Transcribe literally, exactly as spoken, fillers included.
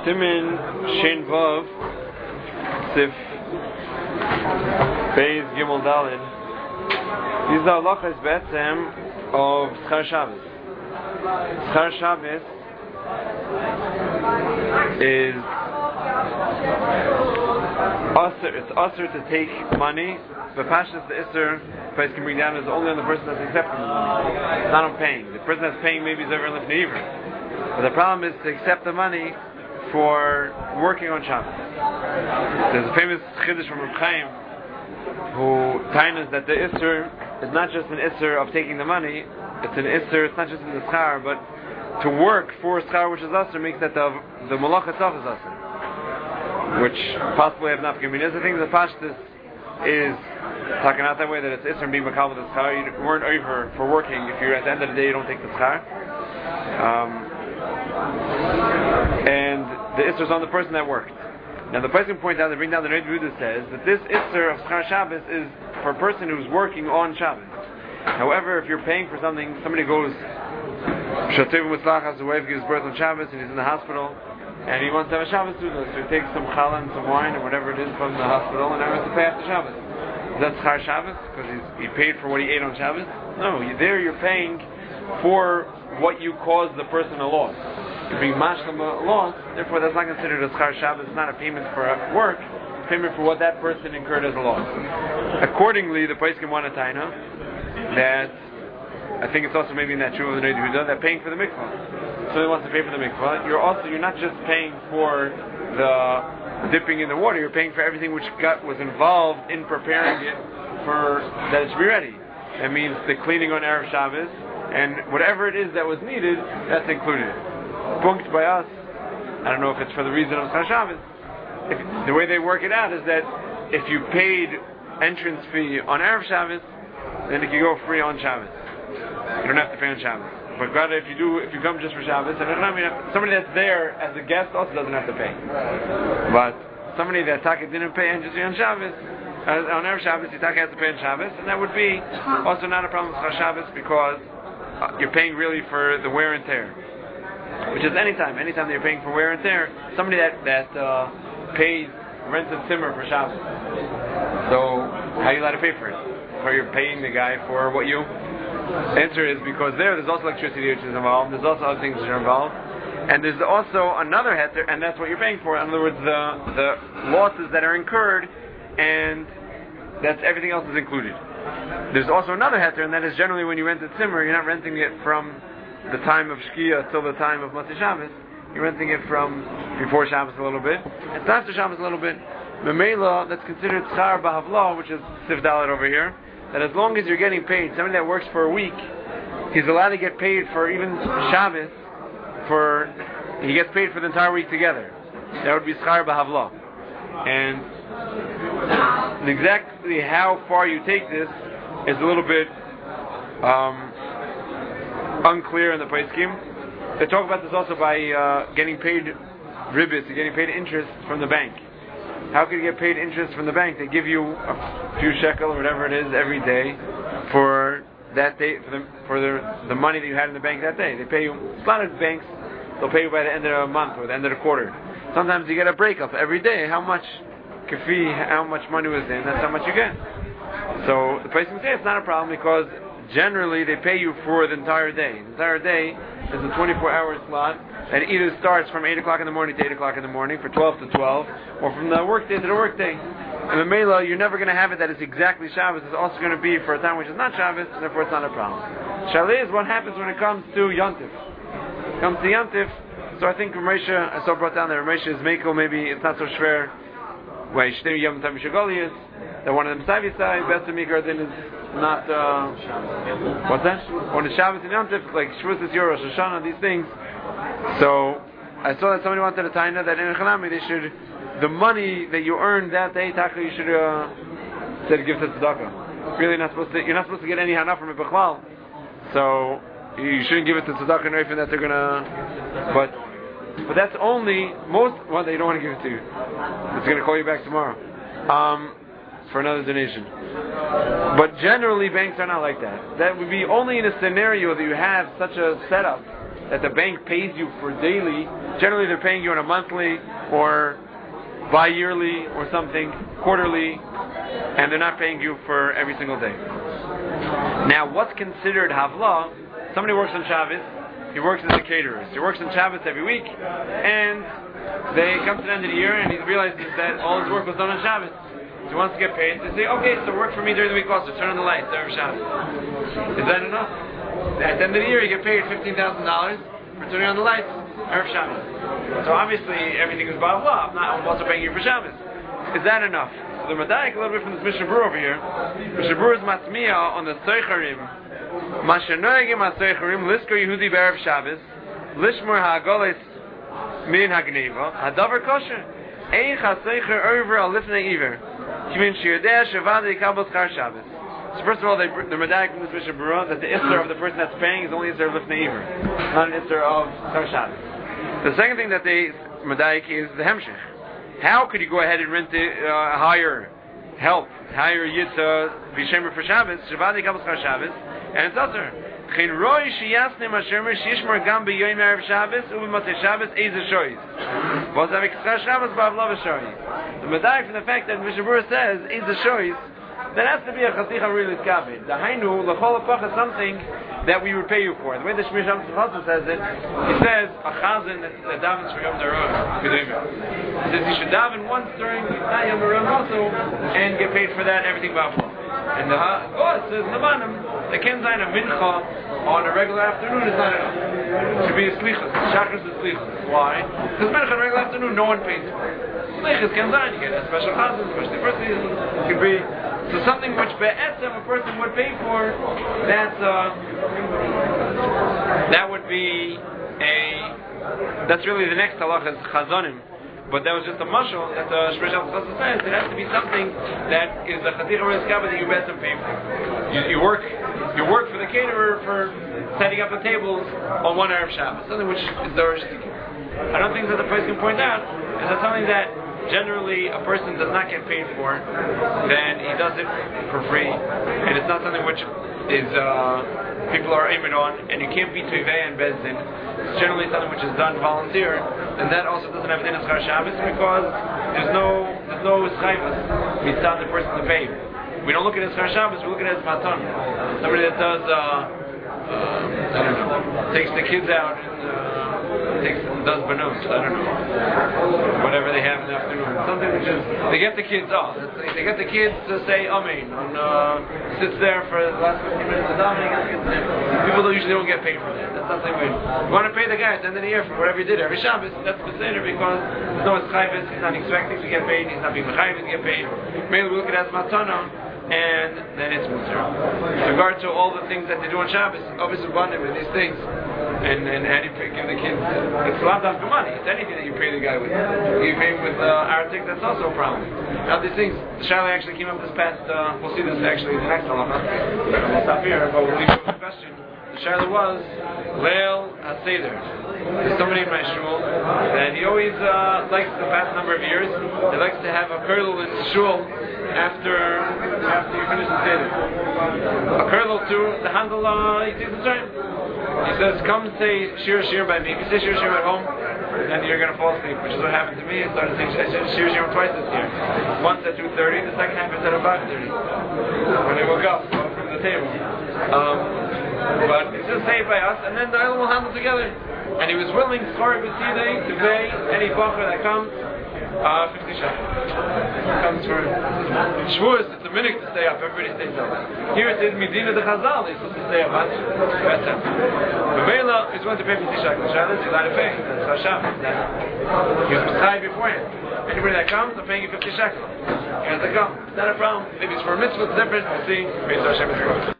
Simin Shin Vav Sif Beis Gimel Dalin. These are halachas be'etzem of Schar Shabbos. Schar Shabbos is usher, it's usher to take money. The pashas the isser price can bring down is only on the person that's accepting the money. It's not on paying. The person that's paying maybe is over in Lifnei. But the problem is to accept the money for working on Shabbos. There's a famous chiddush from Reb Chaim who tainas that the isser is not just an isser of taking the money, it's an isser, it's not just in the schar, but to work for schar which is usser makes that the, the malach itself is usser. Which possibly have not given. The thing the pashtus is talking out that way that it's isser and being makal with the schar. You weren't over for working if you're at the end of the day you don't take the schar. Um, and the isser is on the person that worked. Now the person point out, they bring down the Neit Yehuda says that this isser of schar Shabbos is for a person who's working on Shabbos. However, if you're paying for something, somebody goes Shativ Mutzlach, his wife gives birth on Shabbos and he's in the hospital and he wants to have a Shabbos Suda, so he takes some challah and some wine or whatever it is from the hospital and now he has to pay after Shabbos. Is that schar Shabbos? Because he paid for what he ate on Shabbos? No, you, there you're paying for what you caused the person a loss. You're being mashlam a loss, therefore that's not considered a schar Shabbos. It's not a payment for work, it's payment for what that person incurred as a loss. Accordingly, the Paiskim want a taina that I think it's also maybe in that true of the Neit Yehuda that paying for the mikvah. So he wants to pay for the mikvah. You're also you're not just paying for the dipping in the water. You're paying for everything which got was involved in preparing it for that it should be ready. That means the cleaning on Erev Shabbos and whatever it is that was needed, that's included. Punkt by us. I don't know if it's for the reason of Schar Shabbos. If, the way they work it out is that if you paid entrance fee on Erev Shabbos, then it can go free on Shabbos. You don't have to pay on Shabbos. But God, if you do, if you come just for Shabbos, and I mean, somebody that's there as a guest also doesn't have to pay. But somebody that Taka didn't pay entrance fee on Shabbos, uh, on Erev Shabbos, you Taka has to pay on Shabbos, and that would be also not a problem with Schar Shabbos because uh, you're paying really for the wear and tear. Which is anytime, anytime that you're paying for wear and tear, somebody that that uh, pays rents a simmer for Shabbos. So how are you allowed to pay for it? Or you're paying the guy for what you? The answer is because there, there's also electricity which is involved. There's also other things which are involved, and there's also another heter, and that's what you're paying for. In other words, the the losses that are incurred, and that's everything else is included. There's also another heter, and that is generally when you rent a simmer, you're not renting it from the time of Shkia till the time of Motzei Shabbos. You're renting it from before Shabbos a little bit, and after Shabbos a little bit. Memela, that's considered Schar B'Havla, which is Sif Dalet over here, that as long as you're getting paid, somebody that works for a week, he's allowed to get paid for even Shabbos, for, he gets paid for the entire week together. That would be Schar B'Havla. And exactly how far you take this is a little bit um, unclear in the Paiskim. They talk about this also by uh, getting paid ribbis, getting paid interest from the bank. How can you get paid interest from the bank? They give you a few shekel or whatever it is every day for that day, for the for the, the money that you had in the bank that day. They pay you. A lot of banks, they'll pay you by the end of the month or the end of the quarter. Sometimes you get a breakup every day. How much kafi, how much money was in? That's how much you get. So the person can say it's not a problem because generally they pay you for the entire day. The entire day is a twenty-four hour slot that either starts from eight o'clock in the morning to eight o'clock in the morning for twelve to twelve, or from the work day to the work day. And the Mela, you're never going to have it that it's exactly Shabbos. It's also going to be for a time which is not Shabbos, and therefore it's not a problem. Shalei is what happens when it comes to Yontif. It comes to Yontif, so I think Ramesha, I saw brought down that Ramesha is Meiko, maybe it's not so schwer. Why Shtei Yom Tav Shagolius, that one of them Savi side, Best of Mikar then is not, uh, what's that? On the Shabbos and Yom Tov, like Shavuos is Rosh Hashanah, these things. So, I saw that somebody wanted a taina that in Chanami they should, the money that you earned that day, Taka, you should, uh, said give to tzedakah. Really not supposed to, you're not supposed to get any hana from it, b'chlal. So, you shouldn't give it to tzedakah or anything that they're gonna, but, But that's only, most, well, they don't want to give it to you. It's going to call you back tomorrow. Um, for another donation. But generally, banks are not like that. That would be only in a scenario that you have such a setup that the bank pays you for daily, generally they're paying you on a monthly or bi-yearly or something, quarterly, and they're not paying you for every single day. Now, what's considered havla? Somebody works on Shabbos, he works as a caterer. So he works on Shabbos every week, and they come to the end of the year and he realizes that all his work was done on Shabbos. So he wants to get paid. They say, okay, so work for me during the week also. Turn on the lights every Shabbos. Is that enough? At the end of the year, you get paid fifteen thousand dollars for turning on the lights every Shabbos. So obviously, everything is blah blah. I'm not I'm also paying you for Shabbos. Is that enough? So the Madaik, a little bit from this Mishnah Berurah over here. Mishnah Berurah is matmiya on the Tzocharim. Mashanoegim ha-Tzocharim liskor Yehudi b'erev Shabbos lishmor ha'agoles min ha'gneva hadavar kosher eich ha-Tzochar over al lifnei iver kimin shirdeh shavada yikabel schar Shabbos. So first of all, they, the Madaik from this Mishnah Berurah that the isser of the person that's paying is only isser of lifnei iver, not an isser of schar Shabbos. The second thing that they Madaik is the hemshech. How could you go ahead and rent the, uh, hire help, hire yitzah, b'shemer for Shabbos, shavada yikabel schar Shabbos, and it's other. Chen roi sheyasnem ashermer shishmar gam b'yoyim erev Shabbos u'b'matei Shabbos eizer shoyz. V'os avik schar Shabbos b'avlav shoyz. The Madaik from the fact that Mishnah Berurah says eizer shoyz, that has to be a chaticha really skabed. The hainu l'chol hapach is something that we would pay you for. The way the Shmir Shem Tzachasa says it, he says a chazan that davens for Yom Darah. He says he should daven once during Yom Darah also and get paid for that everything b'avlav. And the God says in the bottom, the ken zayin a mincha on a regular afternoon is not enough. It should be a slichus. Shachris is slichus. Why? Because mincha on a regular afternoon, no one pays for it. Slichus ken zayin, you get a special chazan, especially first season. It could be so something which be'etzem a person would pay for. That's uh, that would be a. That's really the next halacha is chazanim. But that was just a mashal that the Shmir Shem Tzachasa says. It has to be something that is a chaticha riskaba that you bet them pay for. You, you work, you work for the caterer for setting up the tables on one Erev Shabbos, something which is dorish. I don't think that the place can point out is that something that generally a person does not get paid for, then he does it for free, and it's not something which is uh, people are aiming on, and you can't be Tivei and Bezdin. It's generally something which is done volunteer, and that also doesn't have a din of Schar Shabbos because there's no there's no schayvus mitzad the person to pay. We don't look at it as Schar Shabbos, we look at it as matan. Somebody that does uh, uh, I don't know, takes the kids out and uh, takes does banot, I don't know, whatever they have in the afternoon. Something which is they get the kids off. They get the kids to say amen on uh, sits there for the last fifteen minutes of davening. People don't usually don't get paid for that. That's not the way. You want to pay the guy at the end of the year for whatever he did every Shabbos. That's the seder because there's no chayvus. He's not expecting to get paid. He's not being chayvus to get paid. Maybe we look at it as matana, and then it's mutter. With regard to all the things that they do on Shabbos, obviously banim and these things, and and how do you pay, give the kids? It's a lot of money. It's anything that you pay the guy with. You pay him with uh, artik, that's also a problem. Now these things, the Shaila actually came up this past. Uh, we'll see this actually in the next halacha. We'll stop here, but we'll leave it with a question. The Shaila was Leil HaSeder. There's somebody in my shul that he always uh, likes the past number of years. He likes to have a kernel in the shul after after you finish the seder. A kernel to the handle. Uh, he takes the time. He says, "Come say shir shir by me." If you say shir shir at home, then you're going to fall asleep, which is what happened to me. I started saying shir shir twice this year. Once at two thirty, the second half is at about thirty. When I woke up from the table. Um, but it's just saved by us, and then the other will handle together. And he was willing to pay any bacher that comes uh, fifty shekels. Comes for Shavuos. It's a minute to stay up. Everybody stays up. Here it is Medina de Chazal. They're supposed to stay up. That's it. The Mela is going to pay fifty shekels. Shabbos, he's allowed to pay. That's Hashem. He was beside beforehand. Anybody that comes, I'm paying you fifty shekels. He has to come. It's not a problem. Maybe it's for a mitzvah. It's different. We'll see. Based on Hashem.